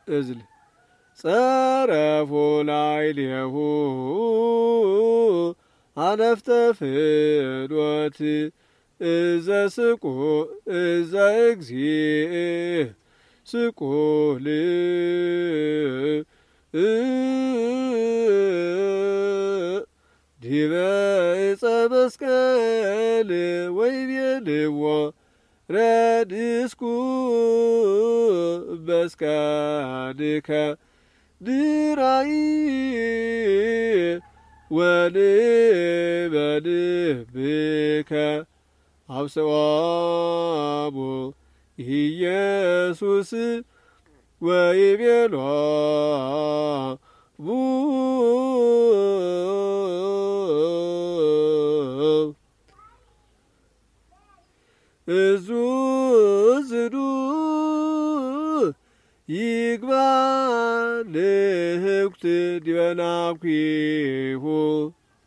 እዝል ጸረፎ ላዕሌሁ አነፍተ ፍኖት እዘ ስቁል እዘ እግዚእ ስቁል ዲበ ዕፀ መስቀል ወይቤልዎ ረድእስኩ በስካድከ ድራይ ወልበልብከ አብስዖሙ ኢየሱስ ወይቤሎሙ እዙዝኑ ይግባ ንህኩት ዲበ ናኩሁ